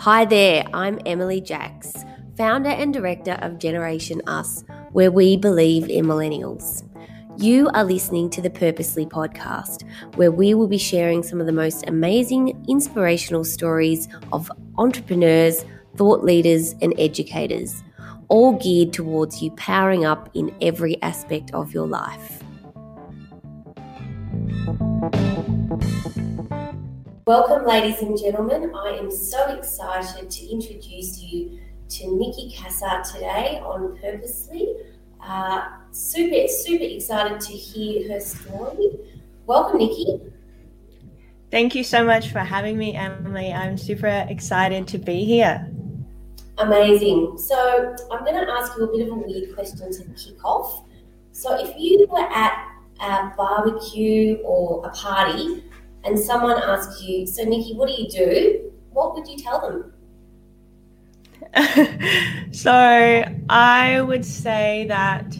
Hi there, I'm Emily Jacks, founder and director of Generation Us, where we believe in millennials. You are listening to the Purposely podcast, where we will be sharing some of the most amazing, inspirational stories of entrepreneurs, thought leaders, and educators, all geared towards you powering up in every aspect of your life. Welcome, ladies and gentlemen. I am so excited to introduce you to Nikki Cassar today on Purposely. Super excited to hear her story. Welcome, Nikki. Thank you so much for having me, Emily. I'm super excited to be here. Amazing. So I'm going to ask you a bit of a weird question to kick off. So if you were at a barbecue or a party and someone asks you, so Nikki, what do you do? What would you tell them? So I would say that,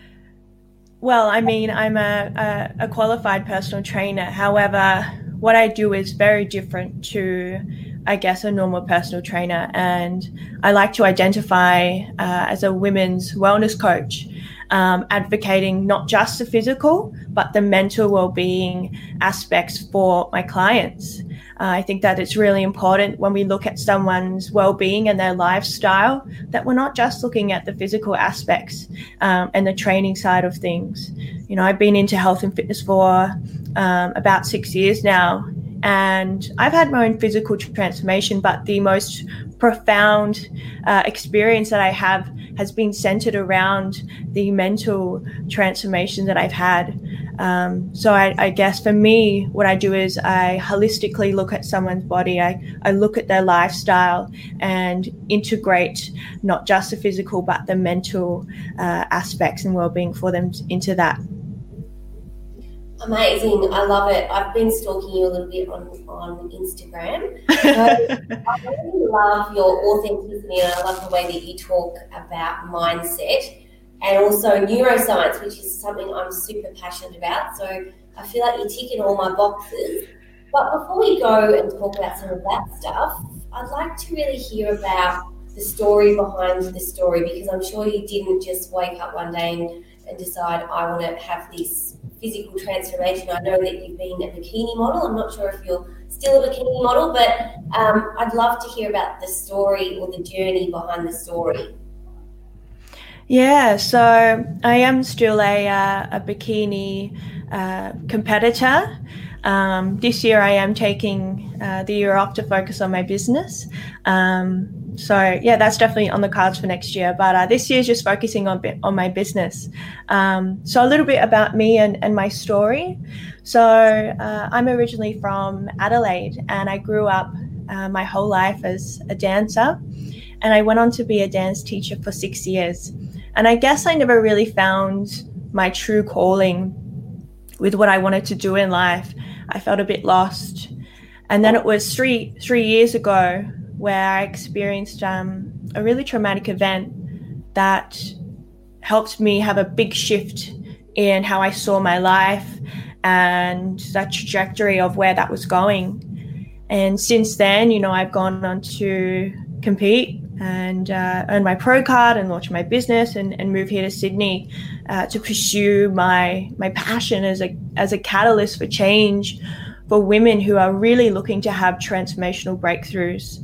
I'm a qualified personal trainer. However, what I do is very different to, I guess, a normal personal trainer. And I like to identify as a women's wellness coach, advocating not just the physical, but the mental well-being aspects for my clients. I think that it's really important when we look at someone's well-being and their lifestyle, that we're not just looking at the physical aspects and the training side of things. You know, I've been into health and fitness for about 6 years now, and I've had my own physical transformation, but the most profound experience that I have has been centered around the mental transformation that I've had. So I guess for me, what I do is I holistically look at someone's body. I look at their lifestyle and integrate not just the physical, but the mental aspects and well-being for them into that. Amazing. I love it. I've been stalking you a little bit on Instagram. I really love your authenticity, and I love the way that you talk about mindset and also neuroscience, which is something I'm super passionate about. So I feel like you're ticking all my boxes. But before we go and talk about some of that stuff, I'd like to really hear about the story behind the story, because I'm sure you didn't just wake up one day and decide, I want to have this physical transformation. I know that you've been a bikini model. I'm not sure if you're still a bikini model, but I'd love to hear about the story or the journey behind the story. Yeah, so I am still a bikini competitor. This year I am taking the year off to focus on my business. So yeah, that's definitely on the cards for next year. But this year is just focusing on my business. So a little bit about me and my story. So I'm originally from Adelaide, and I grew up my whole life as a dancer. And I went on to be a dance teacher for 6 years. And I guess I never really found my true calling with what I wanted to do in life. I felt a bit lost. And then it was three years ago where I experienced a really traumatic event that helped me have a big shift in how I saw my life and that trajectory of where that was going. And since then, you know, I've gone on to compete and earn my pro card and launch my business and move here to Sydney to pursue my passion as a catalyst for change for women who are really looking to have transformational breakthroughs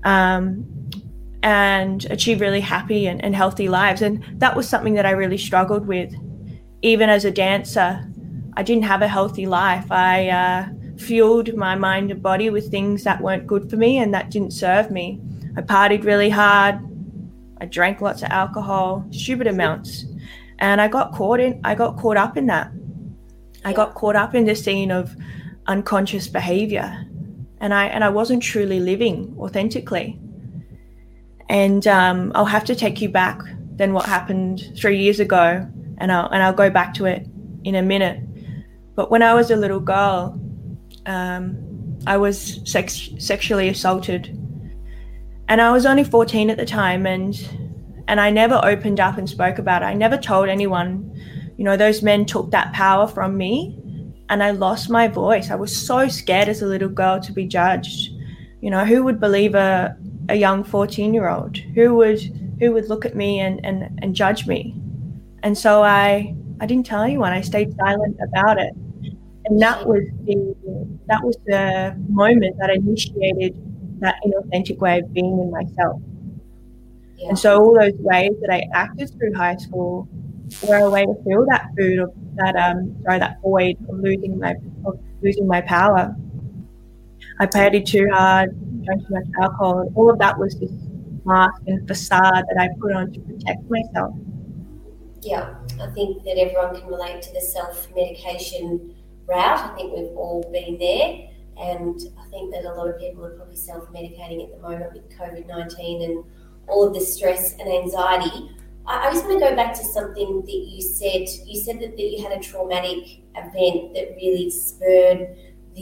and achieve really happy and healthy lives. And that was something that I really struggled with. Even as a dancer, I didn't have a healthy life. I fueled my mind and body with things that weren't good for me and that didn't serve me. I partied really hard. I drank lots of alcohol, stupid amounts. And I got caught up in that. I got caught up in the scene of unconscious behavior. And I wasn't truly living authentically. And I'll have to take you back then what happened 3 years ago, and I'll go back to it in a minute. But when I was a little girl, I was sexually assaulted. And I was only 14 at the time, and I never opened up and spoke about it. I never told anyone. You know, those men took that power from me, and I lost my voice. I was so scared as a little girl to be judged. You know, who would believe a a young 14-year-old who would look at me and judge me. And so I didn't tell anyone. I stayed silent about it. And that was the moment that initiated that inauthentic way of being in myself. Yeah. And so all those ways that I acted through high school were a way to fill that that void of losing my power. I partied too hard, drank too much alcohol. All of that was this mask and facade that I put on to protect myself. Yeah, I think that everyone can relate to the self-medication route. I think we've all been there, and I think that a lot of people are probably self-medicating at the moment with COVID-19 and all of the stress and anxiety. I just want to go back to something that you said. You said that you had a traumatic event that really spurred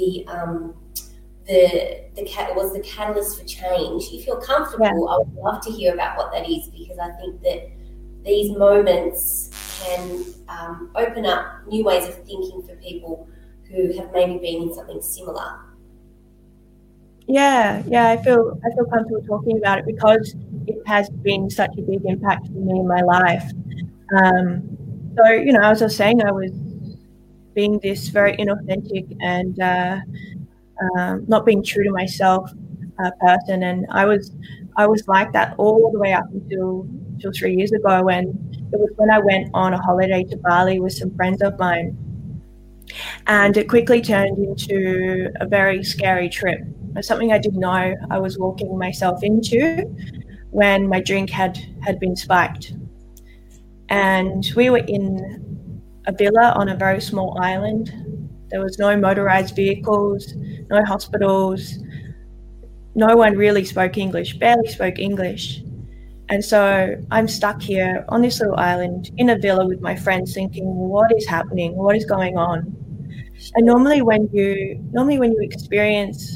was the catalyst for change. If you're comfortable, I would love to hear about what that is, because I think that these moments can open up new ways of thinking for people who have maybe been in something similar. Yeah, I feel comfortable talking about it because it has been such a big impact for me in my life. So, as I was saying, I was being this very inauthentic and not being true to myself person, and I was like that all the way up until 3 years ago, when I went on a holiday to Bali with some friends of mine, and it quickly turned into a very scary trip. Something I didn't know I was walking myself into when my drink had been spiked. And we were in a villa on a very small island. There was no motorized vehicles, no hospitals. No one really spoke English, barely spoke English. And so I'm stuck here on this little island in a villa with my friends thinking, what is happening? What is going on? And normally when you experience,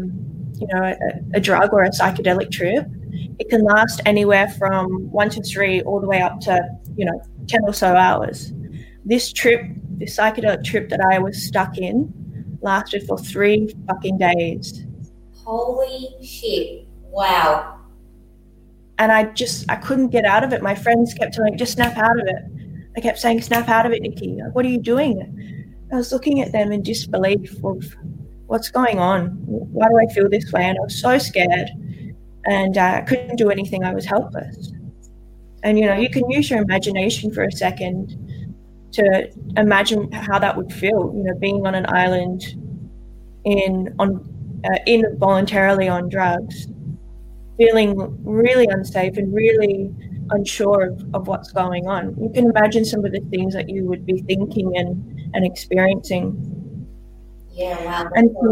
a drug or a psychedelic trip, it can last anywhere from 1 to 3 all the way up to, 10 or so hours. This psychedelic trip that I was stuck in lasted for 3 fucking days. Holy shit. Wow. And I couldn't get out of it. My friends kept telling me, just snap out of it. They kept saying, snap out of it, Nikki. Like, what are you doing? I was looking at them in disbelief of what's going on. Why do I feel this way? And I was so scared, and I couldn't do anything. I was helpless. And, you can use your imagination for a second to imagine how that would feel, being on an island involuntarily on drugs, feeling really unsafe and really unsure of what's going on. You can imagine some of the things that you would be thinking and experiencing. Yeah, wow.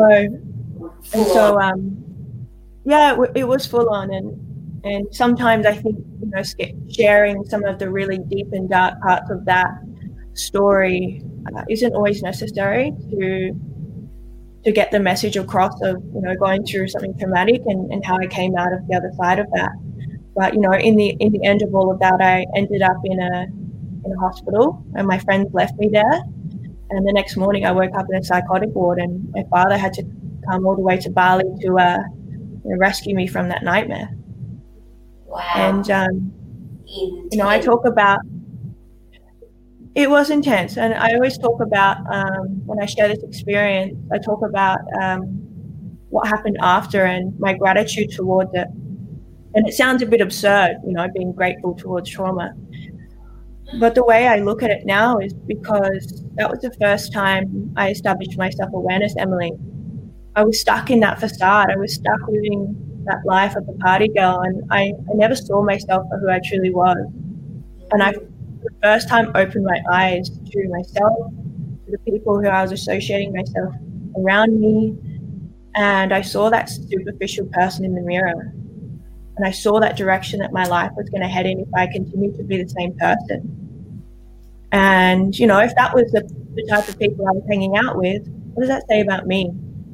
It was full on, and sometimes I think sharing some of the really deep and dark parts of that story isn't always necessary to get the message across of going through something traumatic and how I came out of the other side of that. But in the end of all of that, I ended up in a hospital, and my friends left me there. And the next morning, I woke up in a psychotic ward, and my father had to come all the way to Bali to rescue me from that nightmare. Wow. And I talk about it was intense, and I always talk about when I share this experience, I talk about what happened after and my gratitude towards it. And it sounds a bit absurd, being grateful towards trauma. But the way I look at it now is because that was the first time I established my self-awareness, Emily. I was stuck in that facade. I was stuck living that life of a party girl, and I never saw myself for who I truly was. And I, for the first time, opened my eyes to myself, to the people who I was associating myself around me, and I saw that superficial person in the mirror. And I saw that direction that my life was going to head in if I continued to be the same person. And, if that was the type of people I was hanging out with, what does that say about me?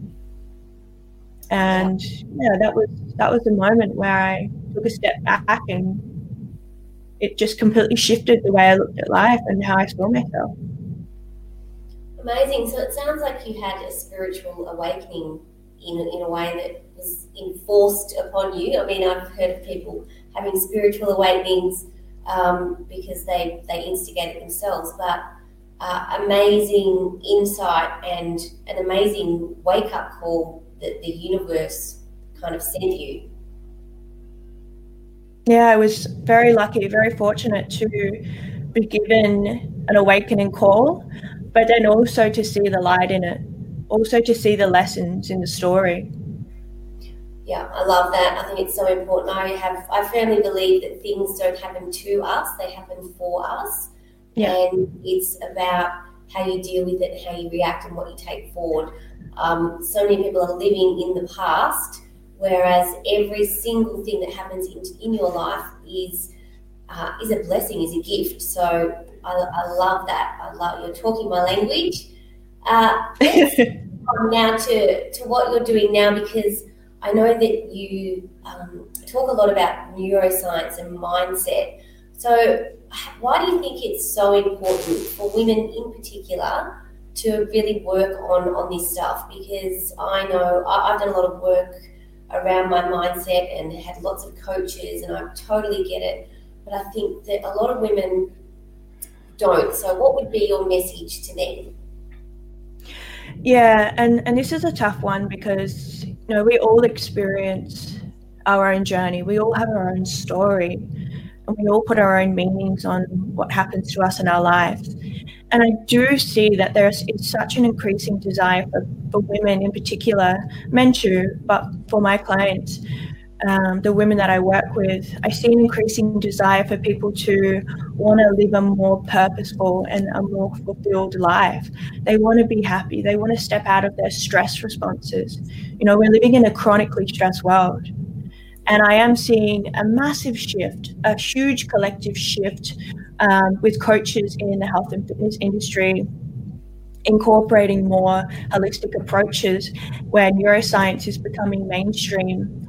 And, that was the moment where I took a step back, and it just completely shifted the way I looked at life and how I saw myself. Amazing. So it sounds like you had a spiritual awakening in a way that was enforced upon you. I mean, I've heard of people having spiritual awakenings because they instigate it themselves, but amazing insight and an amazing wake-up call that the universe kind of sent you. Yeah, I was very lucky, very fortunate to be given an awakening call, but then also to see the light in it, also to see the lessons in the story. Yeah, I love that. I think it's so important. I firmly believe that things don't happen to us, they happen for us. Yeah. And it's about how you deal with it, how you react, and what you take forward. So many people are living in the past, whereas every single thing that happens in your life is a blessing, is a gift. So I love that. I love you're talking my language. Let's come now to what you're doing now, because I know that you talk a lot about neuroscience and mindset. So why do you think it's so important for women in particular to really work on this stuff? Because I know I've done a lot of work around my mindset and had lots of coaches, and I totally get it. But I think that a lot of women don't. So what would be your message to them? Yeah, and this is a tough one because, we all experience our own journey. We all have our own story, and we all put our own meanings on what happens to us in our lives. And I do see that there's such an increasing desire for women in particular, men too, but for my clients, the women that I work with, I see an increasing desire for people to want to live a more purposeful and a more fulfilled life. They want to be happy. They want to step out of their stress responses. We're living in a chronically stressed world. And I am seeing a massive shift, a huge collective shift with coaches in the health and fitness industry incorporating more holistic approaches where neuroscience is becoming mainstream.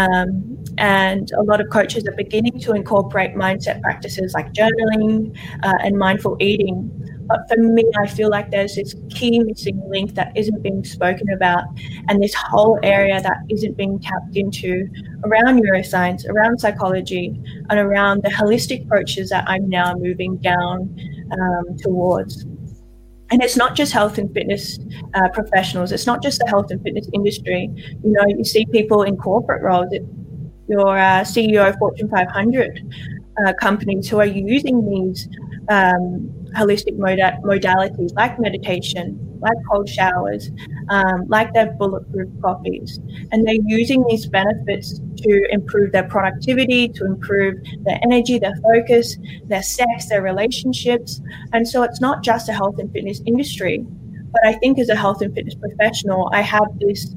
And a lot of coaches are beginning to incorporate mindset practices like journaling and mindful eating. But for me, I feel like there's this key missing link that isn't being spoken about, and this whole area that isn't being tapped into around neuroscience, around psychology, and around the holistic approaches that I'm now moving down towards. And it's not just health and fitness professionals. It's not just the health and fitness industry. You see people in corporate roles. Your CEO of Fortune 500 companies who are using these holistic modalities like meditation, like cold showers, like their bulletproof coffees. And they're using these benefits to improve their productivity, to improve their energy, their focus, their sex, their relationships. And so it's not just a health and fitness industry. But I think as a health and fitness professional, I have this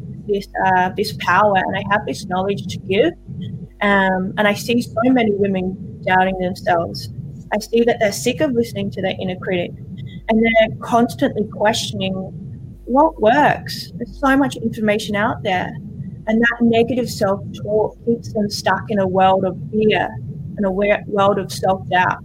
power and I have this knowledge to give. And I see so many women doubting themselves. I see that they're sick of listening to their inner critic, and they're constantly questioning what works. There's so much information out there, and that negative self-talk keeps them stuck in a world of fear and a world of self-doubt.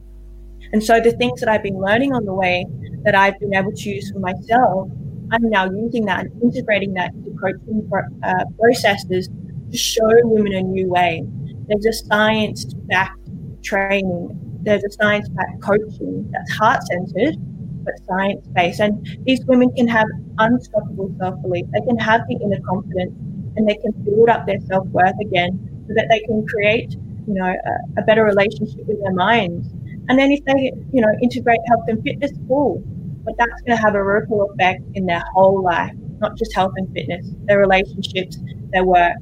And so the things that I've been learning on the way that I've been able to use for myself, I'm now using that and integrating that into coaching processes to show women a new way. There's a science-backed training. There's a science-backed coaching that's heart-centered, but science-based. And these women can have unstoppable self-belief. They can have the inner confidence, and they can build up their self-worth again so that they can create, a better relationship with their minds. And then if they, integrate health and fitness, cool. But that's going to have a ripple effect in their whole life, not just health and fitness, their relationships, their work,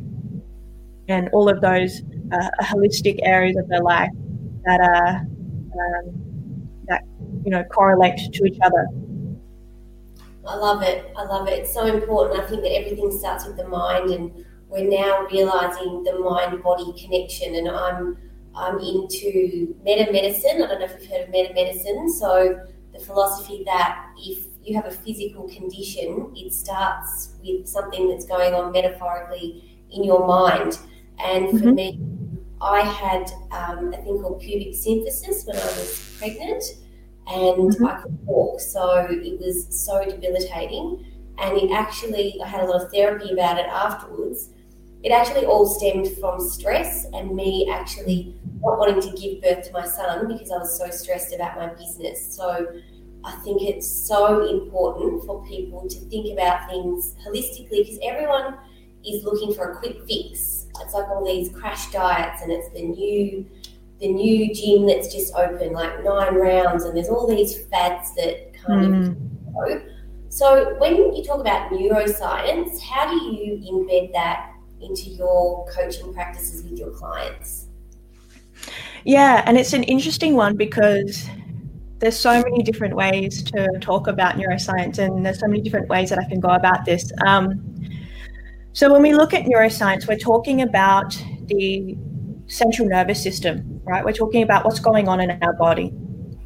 and all of those holistic areas of their life that correlate to each other. I love it. It's so important. I think that everything starts with the mind, and we're now realizing the mind-body connection. And I'm into meta-medicine. I don't know if you've heard of meta-medicine. So the philosophy that if you have a physical condition, it starts with something that's going on metaphorically in your mind. And for me, I had a thing called pubic symphysis when I was pregnant, and I could walk, so it was so debilitating. and I had a lot of therapy about it afterwards. It actually all stemmed from stress and me actually not wanting to give birth to my son because I was so stressed about my business. So I think it's so important for people to think about things holistically, because everyone is looking for a quick fix. It's like all these crash diets, and it's the new gym that's just open, like 9 rounds, and there's all these fads that kind of go. So when you talk about neuroscience, how do you embed that into your coaching practices with your clients? Yeah, and it's an interesting one because there's so many different ways to talk about neuroscience, and there's so many different ways that I can go about this. So when we look at neuroscience, we're talking about the central nervous system, right? We're talking about what's going on in our body.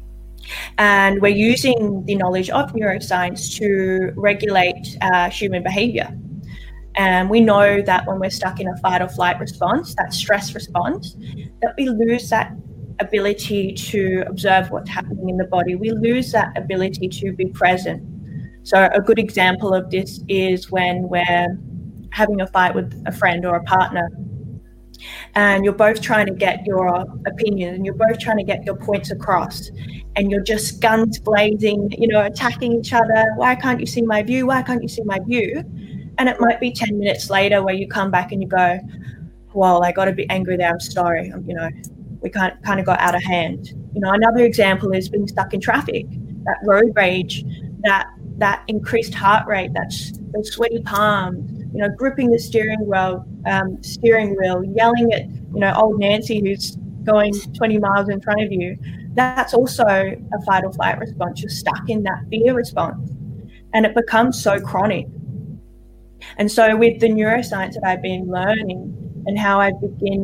And we're using the knowledge of neuroscience to regulate human behavior. And we know that when we're stuck in a fight or flight response, that stress response, that we lose that ability to observe what's happening in the body. We lose that ability to be present. So a good example of this is when we're having a fight with a friend or a partner, and you're both trying to get your opinion and you're both trying to get your points across, and you're just guns blazing, attacking each other. Why can't you see my view? Why can't you see my view? And it might be 10 minutes later where you come back and you go, well, I got to be angry there. I'm sorry. We kind of got out of hand. Another example is being stuck in traffic, that road rage, that increased heart rate, those sweaty palms, gripping the steering wheel, yelling at, old Nancy who's going 20 miles in front of you. That's also a fight or flight response. You're stuck in that fear response, and it becomes so chronic. And so with the neuroscience that I've been learning and how I've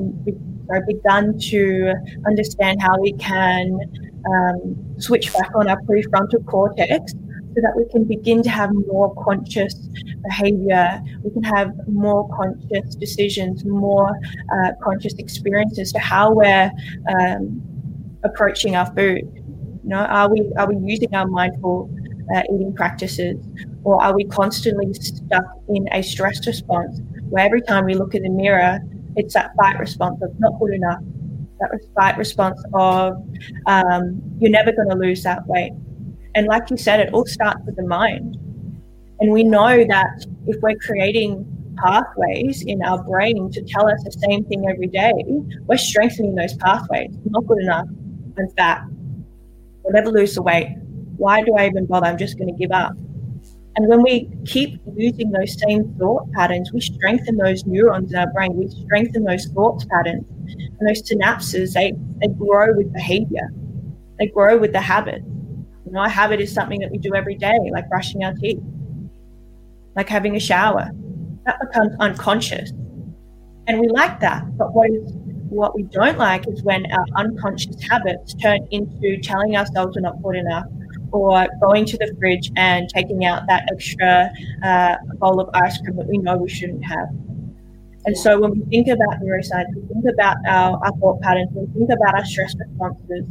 begun to understand how we can switch back on our prefrontal cortex so that we can begin to have more conscious behavior, we can have more conscious decisions, more conscious experiences to how we're approaching our food. Are we using our mindful eating practices, or are we constantly stuck in a stress response where every time we look in the mirror, it's that fight response of not good enough, that fight response of you're never going to lose that weight. And like you said, it all starts with the mind. And we know that if we're creating pathways in our brain to tell us the same thing every day, we're strengthening those pathways. Not good enough. I'm fat. I'll never lose the weight. Why do I even bother? I'm just going to give up. And when we keep using those same thought patterns, we strengthen those neurons in our brain. We strengthen those thought patterns. And those synapses, they grow with behavior. They grow with the habit. A habit is something that we do every day, like brushing our teeth, like having a shower. That becomes unconscious. And we like that. But what we don't like is when our unconscious habits turn into telling ourselves we're not good enough, or going to the fridge and taking out that extra bowl of ice cream that we know we shouldn't have. And so when we think about neuroscience, we think about our thought patterns, we think about our stress responses.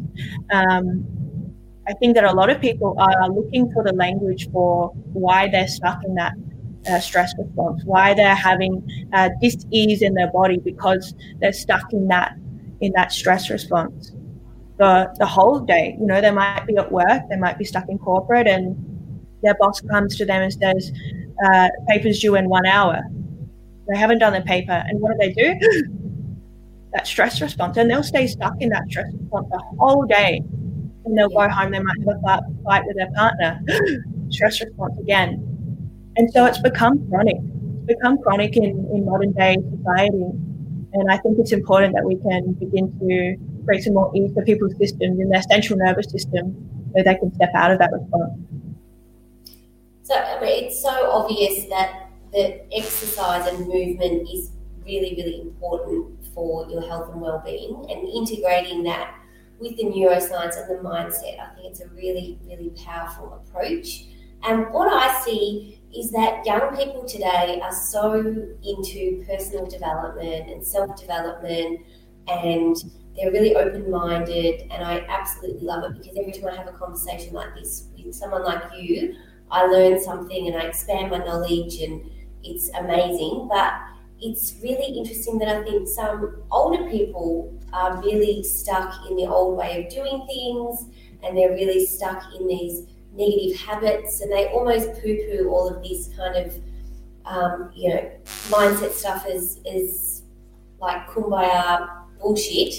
I think that a lot of people are looking for the language for why they're stuck in that stress response, why they're having dis-ease in their body because they're stuck in that stress response. The whole day, they might be at work, they might be stuck in corporate, and their boss comes to them and says, paper's due in 1 hour. They haven't done their paper, and what do? That stress response, and they'll stay stuck in that stress response the whole day. And they'll go home, they might have a fight with their partner, stress response again. And so it's become chronic. It's become chronic in modern day society. And I think it's important that we can begin to create some more ease for people's systems in their central nervous system so they can step out of that response. So it's so obvious that exercise and movement is really, really important for your health and well-being, and integrating that with the neuroscience and the mindset, I think it's a really, really powerful approach. And what I see is that young people today are so into personal development and self-development, and they're really open-minded, and I absolutely love it, because every time I have a conversation like this with someone like you, I learn something and I expand my knowledge, and it's amazing. But it's really interesting that I think some older people are really stuck in the old way of doing things, and they're really stuck in these negative habits, and they almost poo-poo all of this kind of mindset stuff is like kumbaya bullshit.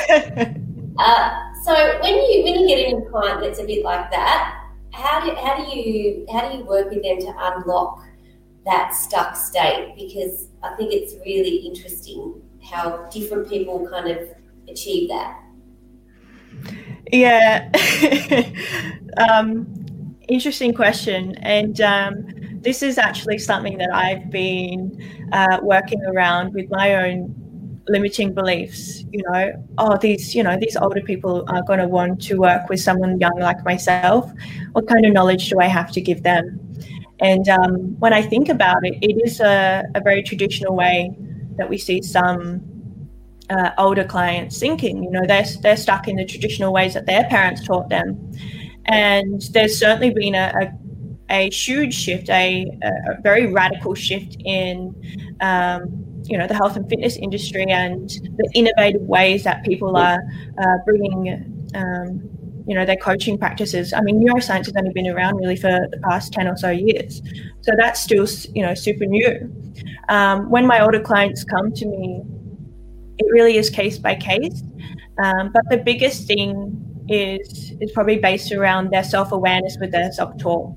So when you get a new client that's a bit like that, how do you work with them to unlock that stuck state? Because I think it's really interesting how different people kind of achieve that. Yeah. Interesting question. And this is actually something that I've been working around with my own limiting beliefs. These older people are going to want to work with someone young like myself. What kind of knowledge do I have to give them? And when I think about it, it is a very traditional way that we see some older clients thinking. They're stuck in the traditional ways that their parents taught them. And there's certainly been a huge shift, a very radical shift in the health and fitness industry and the innovative ways that people are bringing their coaching practices. I mean, neuroscience has only been around really for the past 10 or so years. So that's still, super new. When my older clients come to me, it really is case by case. But the biggest thing is probably based around their self-awareness with their self-talk.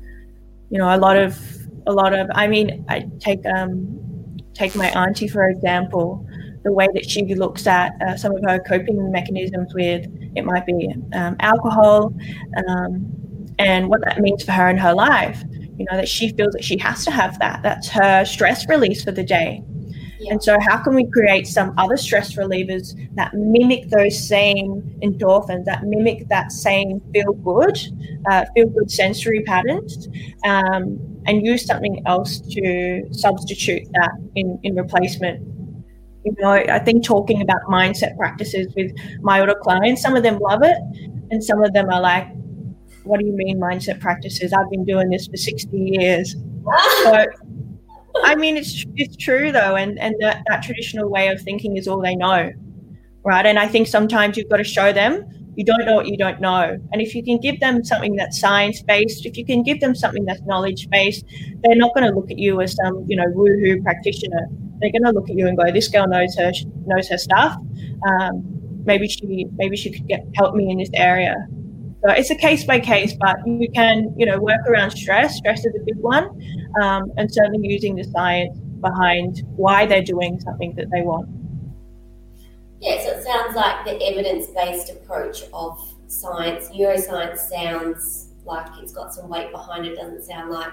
I take my auntie, for example, the way that she looks at some of her coping mechanisms with, it might be alcohol, and what that means for her in her life. That she feels that she has to have that. That's her stress release for the day. Yeah. And so how can we create some other stress relievers that mimic those same endorphins, that mimic that same feel-good sensory patterns, and use something else to substitute that in replacement? I think talking about mindset practices with my older clients, some of them love it, and some of them are like, what do you mean mindset practices? I've been doing this for 60 years. So, I mean, it's true though, and that traditional way of thinking is all they know, right? And I think sometimes you've got to show them you don't know what you don't know. And if you can give them something that's science-based, if you can give them something that's knowledge-based, they're not going to look at you as some, woohoo practitioner. They're going to look at you and go, this girl knows her stuff. Maybe she could help me in this area. So it's a case by case, but you can, work around stress. Stress is a big one, and certainly using the science behind why they're doing something that they want. Yeah, so it sounds like the evidence-based approach of science. Neuroscience sounds like it's got some weight behind it. It doesn't sound like,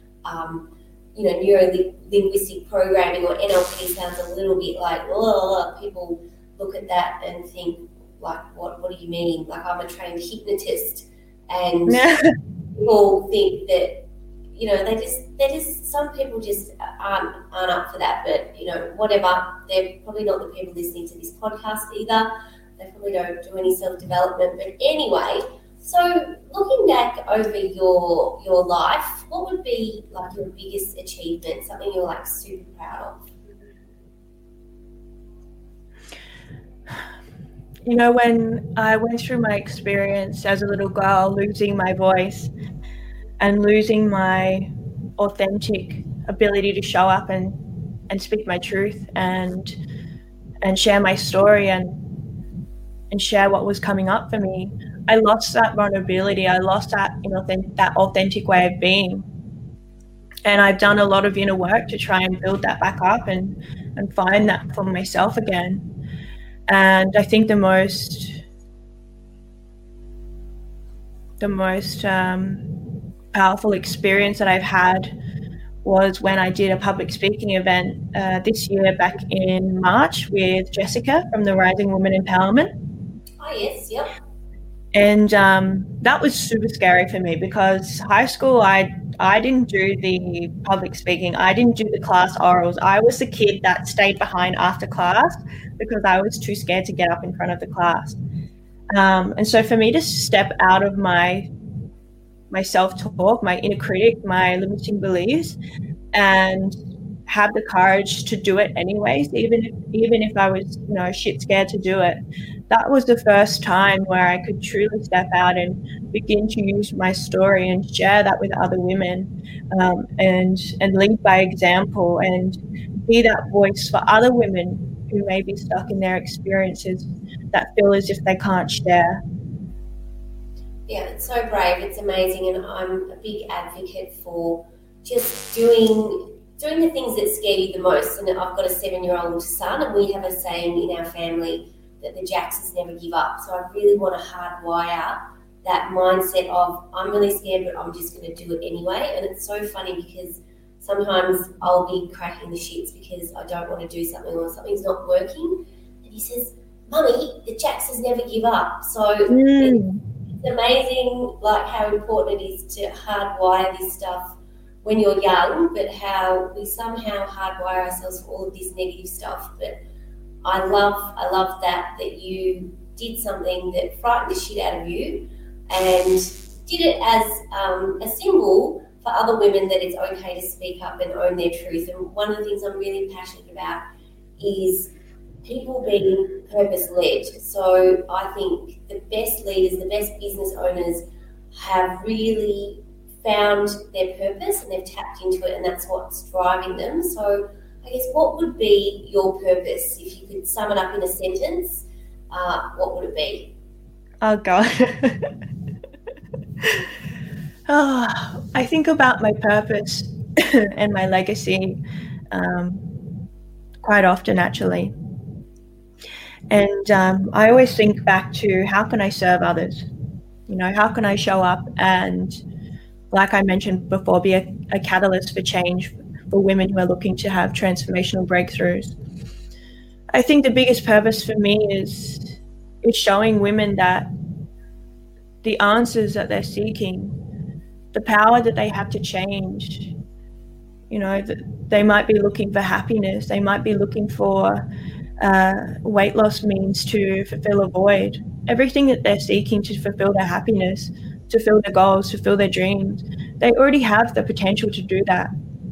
neuro-linguistic programming or NLP sounds a little bit like, oh, people look at that and think, like, what do you mean? Like, I'm a trained hypnotist. And people think that, some people just aren't up for that, but, whatever. They're probably not the people listening to this podcast either. They probably don't do any self-development. But anyway, so looking back over your life, what would be like your biggest achievement, something you're like super proud of? When I went through my experience as a little girl, losing my voice and losing my authentic ability to show up and speak my truth and share my story and share what was coming up for me, I lost that vulnerability. I lost that that authentic way of being. And I've done a lot of inner work to try and build that back up and find that for myself again. And I think the most powerful experience that I've had was when I did a public speaking event this year back in March with Jessica from the Rising Women Empowerment. Oh, yes, yep. And that was super scary for me because high school, I didn't do the public speaking. I didn't do the class orals. I was the kid that stayed behind after class because I was too scared to get up in front of the class. And so for me to step out of my self-talk, my inner critic, my limiting beliefs, and have the courage to do it anyways, even if I was, shit scared to do it. That was the first time where I could truly step out and begin to use my story and share that with other women, and lead by example and be that voice for other women who may be stuck in their experiences that feel as if they can't share. Yeah, it's so brave. It's amazing, and I'm a big advocate for just doing the things that scare you the most. And I've got a 7-year-old son, and we have a saying in our family that the Jacksons never give up. So I really want to hardwire that mindset of, I'm really scared, but I'm just going to do it anyway. And it's so funny because sometimes I'll be cracking the shits because I don't want to do something or something's not working. And he says, Mummy, the Jacksons never give up. So it's amazing, like, how important it is to hardwire this stuff when you're young, but how we somehow hardwire ourselves for all of this negative stuff. But I love that you did something that frightened the shit out of you and did it as a symbol for other women that it's okay to speak up and own their truth. And one of the things I'm really passionate about is people being purpose-led. So I think the best leaders, the best business owners have really found their purpose and they've tapped into it, and that's what's driving them. So I guess, what would be your purpose? If you could sum it up in a sentence, what would it be? Oh, God. I think about my purpose and my legacy quite often, actually. And I always think back to, how can I serve others? How can I show up and, like I mentioned before, be a catalyst for change for women who are looking to have transformational breakthroughs. I think the biggest purpose for me is showing women that the answers that they're seeking, the power that they have to change, they might be looking for happiness, they might be looking for weight loss means to fulfill a void. Everything that they're seeking to fulfill their happiness, to fulfill their goals, to fulfill their dreams, they already have the potential to do that.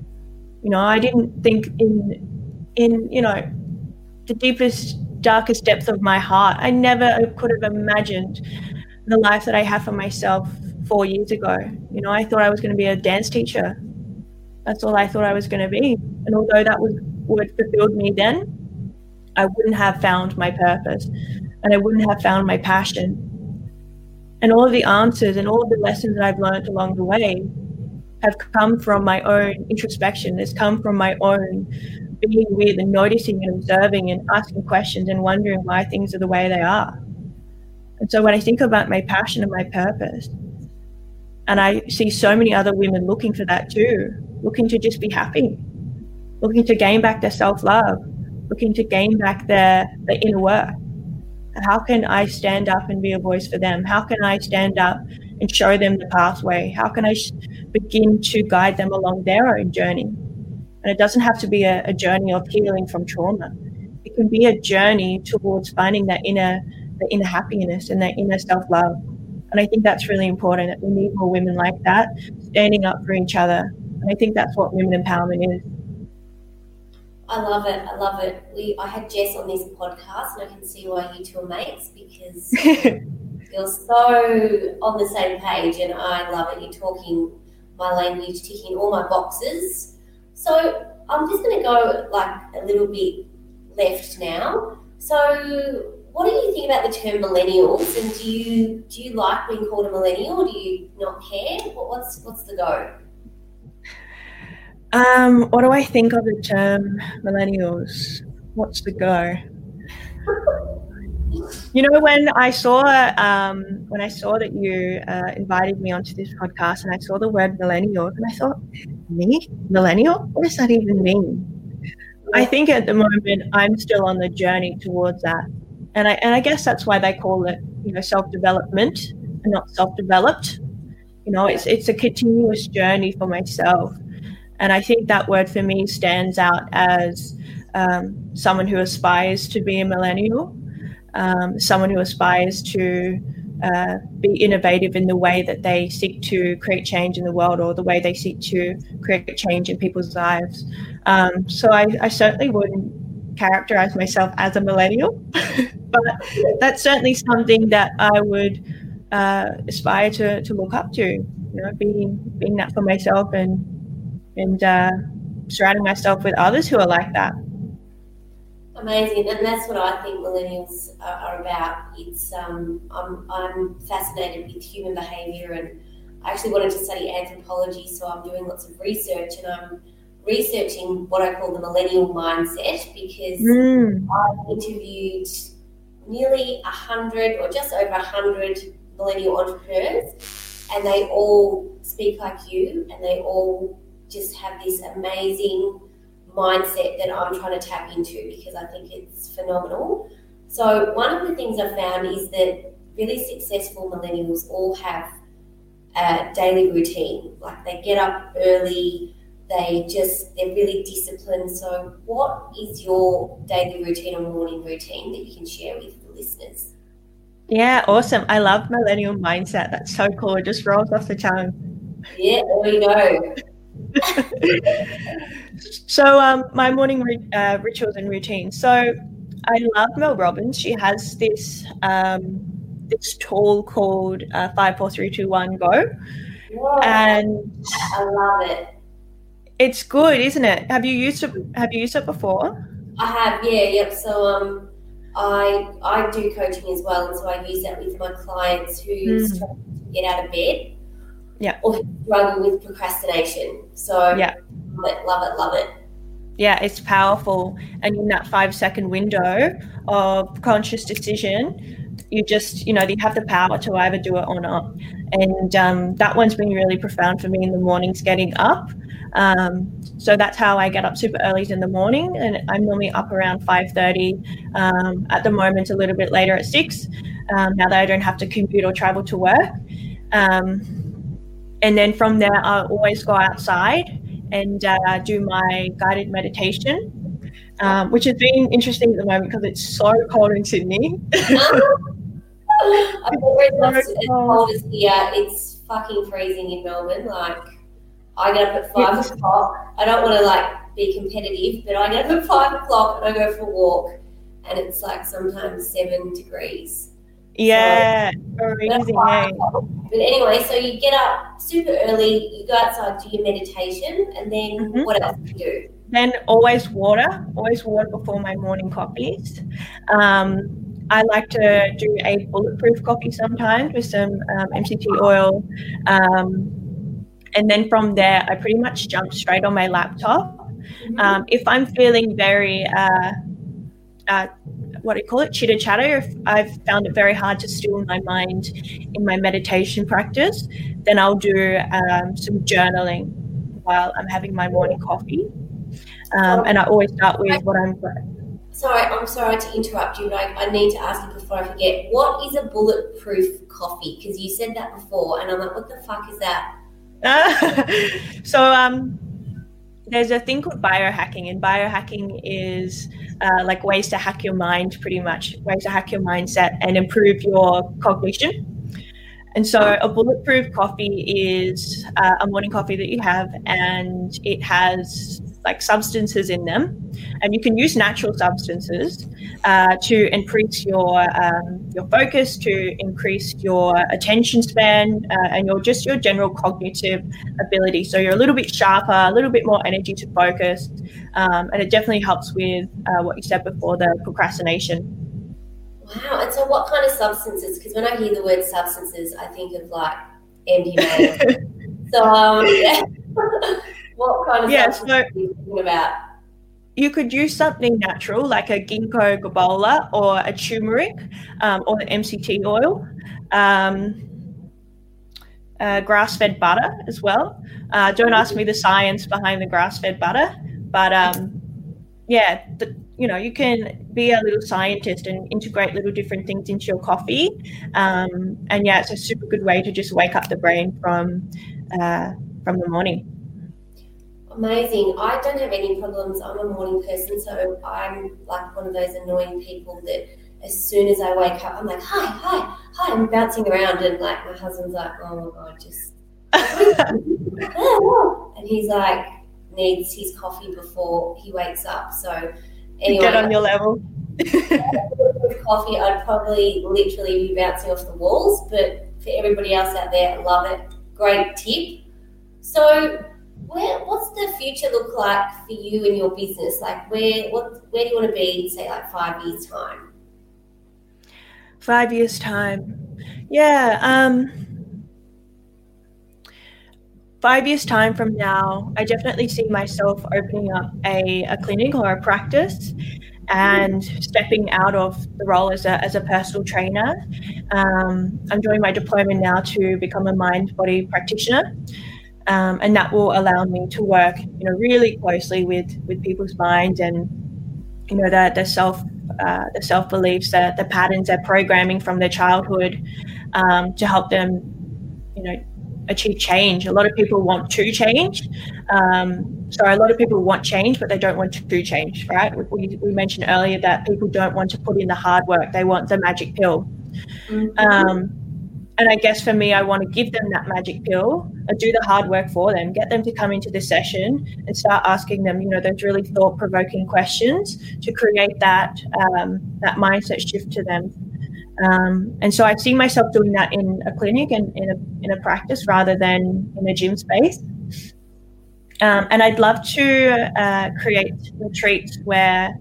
I didn't think in the deepest, darkest depths of my heart, I never could have imagined the life that I have for myself 4 years ago. I thought I was going to be a dance teacher. That's all I thought I was going to be. And although that was what fulfilled me then, I wouldn't have found my purpose and I wouldn't have found my passion. And all of the answers and all of the lessons that I've learned along the way have come from my own introspection. It's come from my own being with and noticing and observing and asking questions and wondering why things are the way they are. And so when I think about my passion and my purpose, and I see so many other women looking for that too, looking to just be happy, looking to gain back their self-love, looking to gain back their inner work. How can I stand up and be a voice for them? How can I stand up and show them the pathway? How can I begin to guide them along their own journey? And it doesn't have to be a journey of healing from trauma. It can be a journey towards finding the inner happiness and that inner self-love. And I think that's really important, that we need more women like that, standing up for each other. And I think that's what women empowerment is. I love it. I had Jess on this podcast, and I can see why you two are mates, because you're so on the same page, and I love it. You're talking my language, ticking all my boxes. So I'm just going to go like a little bit left now. So what do you think about the term millennials, and do you like being called a millennial, or do you not care? What's the go? What do I think of the term millennials? What's the go? When I saw that you invited me onto this podcast, and I saw the word millennial, and I thought, me? Millennial? What does that even mean? I think at the moment I'm still on the journey towards that. And I guess that's why they call it, self-development and not self-developed. It's a continuous journey for myself. And I think that word for me stands out as someone who aspires to be a millennial, someone who aspires to be innovative in the way that they seek to create change in the world, or the way they seek to create change in people's lives. So I certainly wouldn't characterize myself as a millennial, but that's certainly something that I would aspire to look up to, you know, being that for myself, and surrounding myself with others who are like that. Amazing, and that's what I think millennials are about. It's I'm fascinated with human behaviour, and I actually wanted to study anthropology, so I'm doing lots of research, and I'm researching what I call the millennial mindset, because I've interviewed nearly 100 or just over 100 millennial entrepreneurs, and they all speak like you, and they all just have this amazing mindset that I'm trying to tap into, because I think it's phenomenal. So one of the things I've found is that really successful millennials all have a daily routine. Like, they get up early, they're really disciplined. So what is your daily routine or morning routine that you can share with the listeners? Yeah, awesome. I love millennial mindset. That's so cool. It just rolls off the tongue. Yeah, there we go. So my morning rituals and routines. So I love Mel Robbins. She has this this tool called 5, 4, 3, 2, 1, go. Whoa, and I love it. It's good, isn't it? Have you used it before? I have, yeah, yep. So I do coaching as well, and so I use that with my clients who struggle to get out of bed, or who struggle with procrastination. So yeah, love it. Yeah, it's powerful. And in that 5-second window of conscious decision, you just, you have the power to either do it or not. And that one's been really profound for me in the mornings, getting up. So that's how I get up super early in the morning, and I'm normally up around 5:30. At the moment, a little bit later at 6, now that I don't have to commute or travel to work. And then from there, I always go outside and do my guided meditation, which has been interesting at the moment because it's so cold in Sydney. I've always as cold as here. It's fucking freezing in Melbourne. Like, I get up at 5 o'clock. I don't want to be competitive, but I get up at 5 o'clock and I go for a walk, and it's sometimes 7 degrees. Yeah, amazing. But anyway, so you get up super early, you go outside, do your meditation, and then what else do you do? Then always water before my morning coffees. I like to do a bulletproof coffee sometimes with some MCT oil. And then from there, I pretty much jump straight on my laptop. If I'm feeling very, chitter chatter, if I've found it very hard to still my mind in my meditation practice, then I'll do some journaling while I'm having my morning coffee. And I always start with what I'm... I'm sorry to interrupt you, but I need to ask you before I forget. What is a bulletproof coffee? Because you said that before, and I'm like, what the fuck is that? So there's a thing called biohacking, and biohacking is ways to hack your mind, pretty much, ways to hack your mindset and improve your cognition. And so a bulletproof coffee is a morning coffee that you have, and it has substances in them, and you can use natural substances to increase your focus, to increase your attention span, and your general cognitive ability. So you're a little bit sharper, a little bit more energy to focus, and it definitely helps with what you said before, the procrastination. Wow. And so what kind of substances? Because when I hear the word substances, I think of MDMA. So what kind of substances are you thinking about? You could use something natural like a ginkgo biloba or a turmeric, or the MCT oil, grass-fed butter as well. Don't ask me the science behind the grass-fed butter, but you can be a little scientist and integrate little different things into your coffee. It's a super good way to just wake up the brain from the morning. Amazing. I don't have any problems. I'm a morning person, so I'm one of those annoying people that as soon as I wake up, I'm like, hi, I'm bouncing around, and like my husband's like, oh my God, just and he's like, needs his coffee before he wakes up. So anyway, get on your level. With coffee, I'd probably literally be bouncing off the walls, but for everybody else out there, I love it. Great tip. So what's the future look like for you and your business? Like where do you want to be, say, like 5 years time? 5 years time. Yeah. 5 years time from now, I definitely see myself opening up a clinic or a practice and stepping out of the role as a personal trainer. I'm doing my diploma now to become a mind-body practitioner. And that will allow me to work, really closely with people's minds and, the self beliefs, the patterns, their programming from their childhood, to help them, achieve change. A lot of people want to change. So a lot of people want change, but they don't want to do change, right? We mentioned earlier that people don't want to put in the hard work. They want the magic pill. Mm-hmm. And I guess for me, I want to give them that magic pill and do the hard work for them, get them to come into the session and start asking them, those really thought-provoking questions to create that mindset shift to them. And so I see myself doing that in a clinic and in a practice rather than in a gym space. And I'd love to create retreats where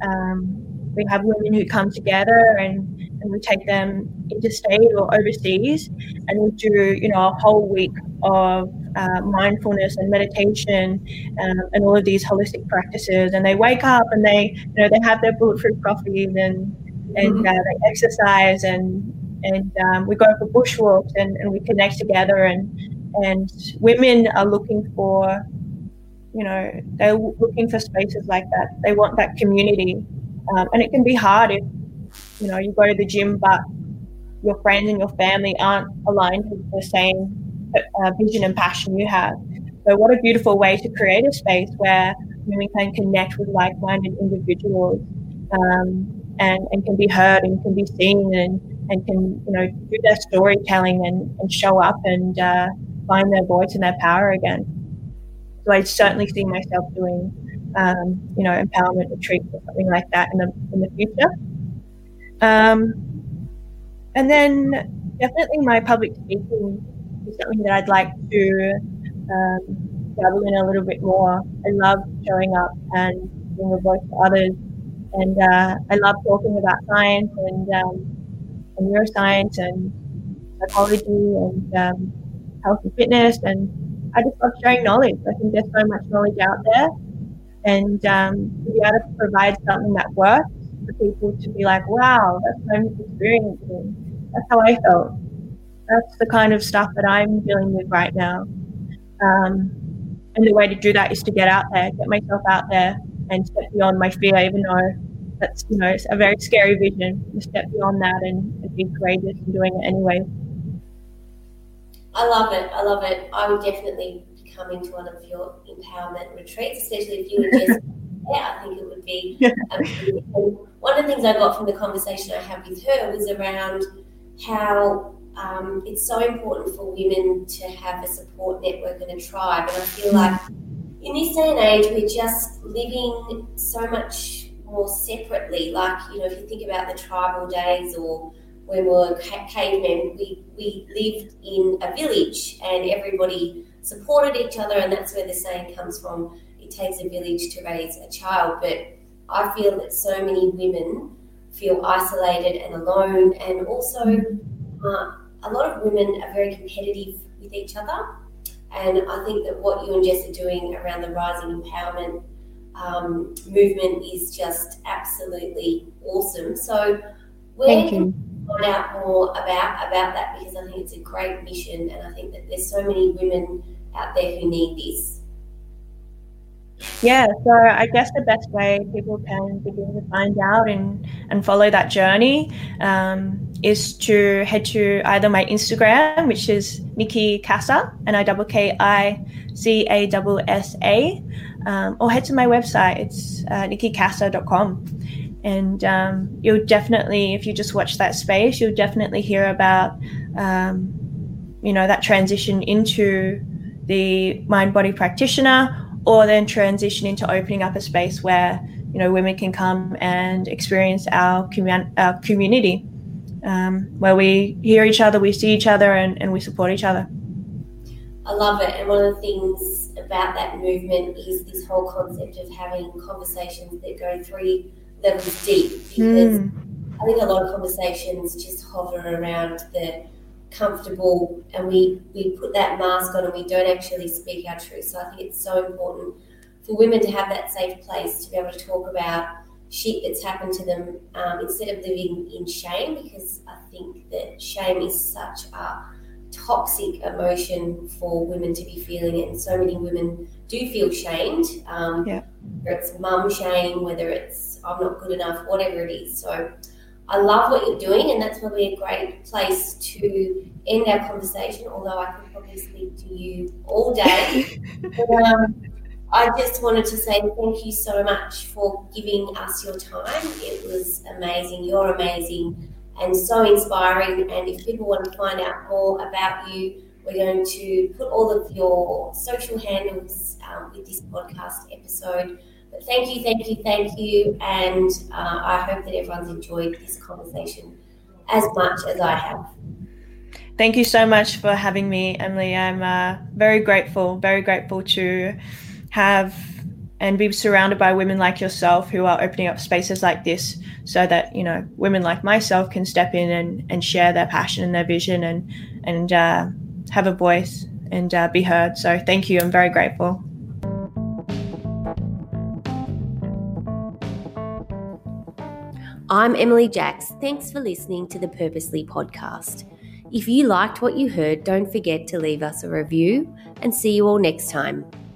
we have women who come together and we take them interstate or overseas, and we do, a whole week of mindfulness and meditation and all of these holistic practices. And they wake up and they have their bulletproof coffees and they exercise and we go for bushwalks and we connect together and women are looking for, they're looking for spaces like that. They want that community. And it can be hard if, you go to the gym, but your friends and your family aren't aligned with the same vision and passion you have. So what a beautiful way to create a space where women can connect with like-minded individuals and can be heard and can be seen and can, do their storytelling and show up and find their voice and their power again. So I certainly see myself doing, empowerment retreats or something like that in the future. And then definitely my public speaking is something that I'd like to dabble in a little bit more. I love showing up and being a voice for others. And I love talking about science and neuroscience and psychology and health and fitness. And I just love sharing knowledge. I think there's so much knowledge out there. And to be able to provide something that works for people to be like, wow, that's what I'm experiencing. That's how I felt. That's the kind of stuff that I'm dealing with right now. And the way to do that is to get out there, get myself out there and step beyond my fear, even though that's, it's a very scary vision, to step beyond that and be courageous in doing it anyway. I love it. I would definitely be coming to one of your empowerment retreats, especially if you were just I think it would be amazing. One of the things I got from the conversation I had with her was around how it's so important for women to have a support network and a tribe. And I feel like in this day and age, we're just living so much more separately. Like, if you think about the tribal days or when we were cavemen, we lived in a village and everybody supported each other, and that's where the saying comes from, it takes a village to raise a child. But I feel that so many women feel isolated and alone, and also a lot of women are very competitive with each other. And I think that what you and Jess are doing around the Rising Empowerment movement is just absolutely awesome. So where can you find out more about that? Because I think it's a great mission, and I think that there's so many women out there who need this. Yeah, so I guess the best way people can begin to find out and follow that journey is to head to either my Instagram, which is Nikki Kassa, NIKKICASSA, or head to my website. It's nikkikassa.com. And you'll definitely, if you just watch that space, you'll definitely hear about, that transition into the mind-body practitioner, or then transition into opening up a space where, women can come and experience our community, where we hear each other, we see each other, and we support each other. I love it. And one of the things about that movement is this whole concept of having conversations that go 3 levels deep, because I think a lot of conversations just hover around the comfortable, and we put that mask on and we don't actually speak our truth. So I think it's so important for women to have that safe place to be able to talk about shit that's happened to them, instead of living in shame, because I think that shame is such a toxic emotion for women to be feeling, and so many women do feel shamed, whether it's mum shame, whether it's I'm not good enough, whatever it is. So I love what you're doing, and that's probably a great place to end our conversation, although I could probably speak to you all day. But, I just wanted to say thank you so much for giving us your time. It was amazing. You're amazing and so inspiring. And if people want to find out more about you, we're going to put all of your social handles with this podcast episode. But thank you. And I hope that everyone's enjoyed this conversation as much as I have. Thank you so much for having me, Emily. I'm very grateful to have and be surrounded by women like yourself who are opening up spaces like this, so that, women like myself can step in and share their passion and their vision and have a voice and be heard. So thank you. I'm very grateful. I'm Emily Jacks. Thanks for listening to the Purposely podcast. If you liked what you heard, don't forget to leave us a review, and see you all next time.